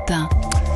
Europe 1.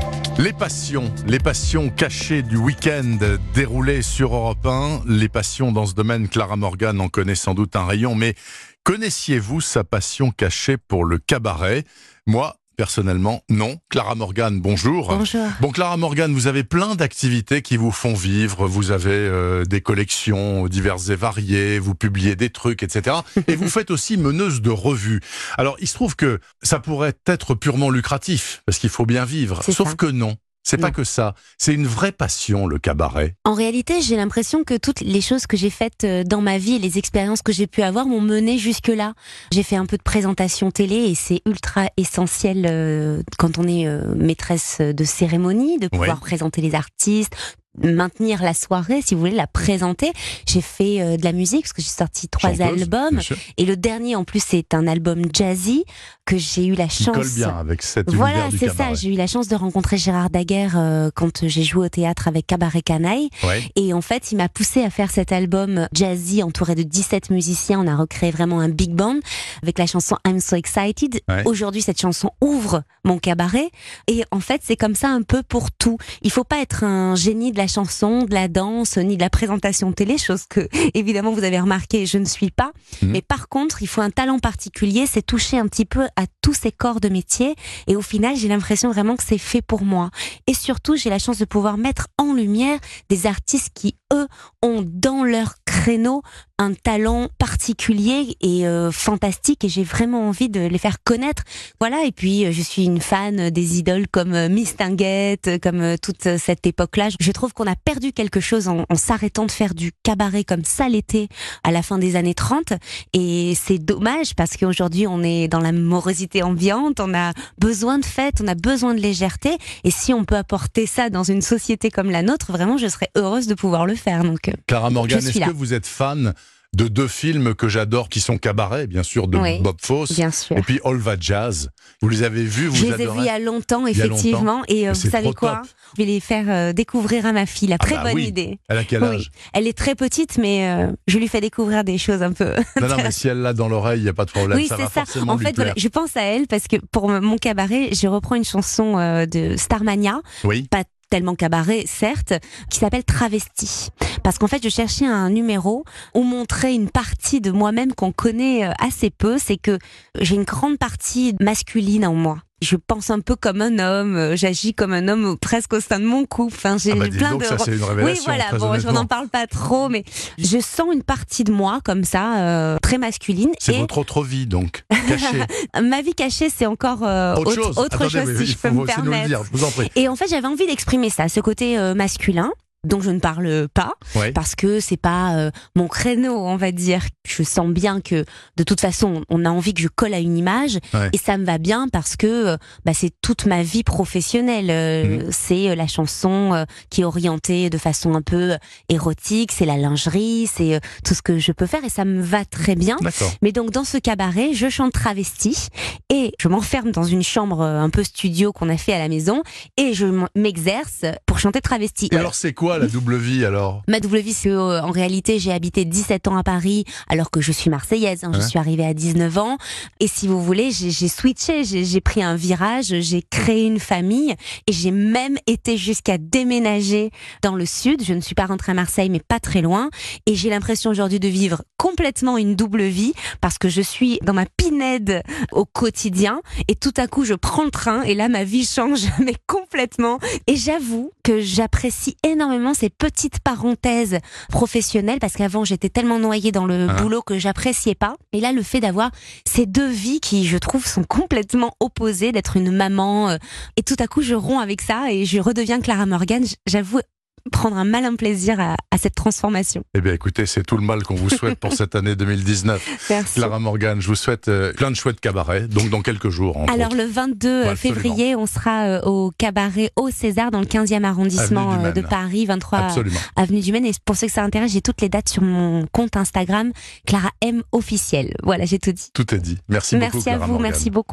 Les passions cachées du week-end déroulées sur Europe 1. Les passions dans ce domaine, Clara Morgan en connaît sans doute un rayon, mais connaissiez-vous sa passion cachée pour le cabaret ? Moi, personnellement, non. Clara Morgan, bonjour. Bonjour. Bon, Clara Morgan, vous avez plein d'activités qui vous font vivre. Vous avez des collections diverses et variées, vous publiez des trucs, etc. Et vous faites aussi meneuse de revue. Alors, il se trouve que ça pourrait être purement lucratif, parce qu'il faut bien vivre. Sauf que non. C'est pas que ça. C'est une vraie passion, le cabaret. En réalité, j'ai l'impression que toutes les choses que j'ai faites dans ma vie et les expériences que j'ai pu avoir m'ont mené jusque-là. J'ai fait un peu de présentation télé et c'est ultra essentiel quand on est maîtresse de cérémonie, de pouvoir présenter les artistes, maintenir la soirée, si vous voulez, la présenter. J'ai fait de la musique parce que j'ai sorti 3 albums et le dernier en plus c'est un album jazzy que j'ai eu la chance. Qui colle bien avec cet univers du cabaret. Voilà, c'est ça. J'ai eu la chance de rencontrer Gérard Daguerre quand j'ai joué au théâtre avec Cabaret Canaille. Et en fait, il m'a poussé à faire cet album jazzy entouré de 17 musiciens. On a recréé vraiment un big band avec la chanson I'm So Excited. Aujourd'hui, cette chanson ouvre mon cabaret. Et en fait, c'est comme ça un peu pour tout. Il faut pas être un génie de la chanson, de la danse, ni de la présentation télé, chose que, évidemment, vous avez remarqué, je ne suis pas. Mais par contre, il faut un talent particulier, c'est toucher un petit peu à tous ces corps de métier. Et au final, j'ai l'impression vraiment que c'est fait pour moi. Et surtout, j'ai la chance de pouvoir mettre en lumière des artistes qui, eux, ont dans leur créneau un talent particulier et fantastique, et j'ai vraiment envie de les faire connaître. Voilà, et puis je suis une fan des idoles comme Miss Tinguette, comme toute cette époque-là. Je trouve qu'on a perdu quelque chose en s'arrêtant de faire du cabaret comme ça l'était à la fin des années 30, et c'est dommage parce qu'aujourd'hui on est dans la morosité ambiante, on a besoin de fêtes, on a besoin de légèreté, et si on peut apporter ça dans une société comme la nôtre, vraiment je serais heureuse de pouvoir le faire. Donc, Clara Morgan, est-ce que vous êtes fan de 2 films que j'adore, qui sont Cabaret, bien sûr, de Bob Fosse, et puis All That Jazz. Vous les avez vus, Je les ai vus il y a longtemps, effectivement, et vous savez quoi ? Je vais les faire découvrir à ma fille, la très bonne idée. Elle a quel âge ? Elle est très petite, mais je lui fais découvrir des choses un peu... Non, mais si elle l'a dans l'oreille, il n'y a pas de problème, oui, ça va ça. forcément en lui fait, plaire. Voilà, je pense à elle, parce que pour mon cabaret, je reprends une chanson de Starmania, pas tellement cabaret, certes, qui s'appelle Travesti. Parce qu'en fait, je cherchais un numéro où montrer une partie de moi-même qu'on connaît assez peu. C'est que j'ai une grande partie masculine en moi. Je pense un peu comme un homme, j'agis comme un homme presque au sein de mon couple. Enfin, j'ai plein de... Ça, c'est une révélation, oui, voilà, bon, honnêtement. je n'en parle pas trop, mais je sens une partie de moi comme ça, très masculine. C'est votre autre vie, donc, cachée. Ma vie cachée, c'est encore autre chose, si je peux me permettre. Nous le dire, je vous en prie. Et en fait, j'avais envie d'exprimer ça, ce côté masculin, dont je ne parle pas, parce que c'est pas mon créneau, on va dire. Je sens bien que, de toute façon, on a envie que je colle à une image, et ça me va bien parce que c'est toute ma vie professionnelle. C'est la chanson qui est orientée de façon un peu érotique, c'est la lingerie, c'est tout ce que je peux faire, et ça me va très bien. Mais donc, dans ce cabaret, je chante travesti, et je m'enferme dans une chambre un peu studio qu'on a fait à la maison, et je m'exerce pour chanter travesti. Et alors, c'est quoi la double vie, alors ? Ma double vie, c'est en réalité, j'ai habité 17 ans à Paris, alors que je suis marseillaise, je suis arrivée à 19 ans, et si vous voulez, j'ai switché, j'ai pris un virage, j'ai créé une famille, et j'ai même été jusqu'à déménager dans le sud. Je ne suis pas rentrée à Marseille, mais pas très loin, et j'ai l'impression aujourd'hui de vivre complètement une double vie, parce que je suis dans ma pinède au quotidien, et tout à coup, je prends le train, et là, ma vie change, mais complètement, et j'avoue que j'apprécie énormément ces petites parenthèses professionnelles, parce qu'avant j'étais tellement noyée dans le boulot que j'appréciais pas, et là le fait d'avoir ces 2 vies qui, je trouve, sont complètement opposées, d'être une maman, et tout à coup je romps avec ça et je redeviens Clara Morgan. J'avoue prendre un malin plaisir à cette transformation. Eh bien écoutez, c'est tout le mal qu'on vous souhaite pour cette année 2019. Merci. Clara Morgan, je vous souhaite plein de chouettes cabarets, donc dans quelques jours. Alors le 22 février, on sera au cabaret au César, dans le 15e arrondissement de Paris, 23 avenue du Maine. Et pour ceux que ça intéresse, j'ai toutes les dates sur mon compte Instagram, Clara M officiel. Voilà, j'ai tout dit. Tout est dit. Merci beaucoup, Clara Morgan. Merci beaucoup.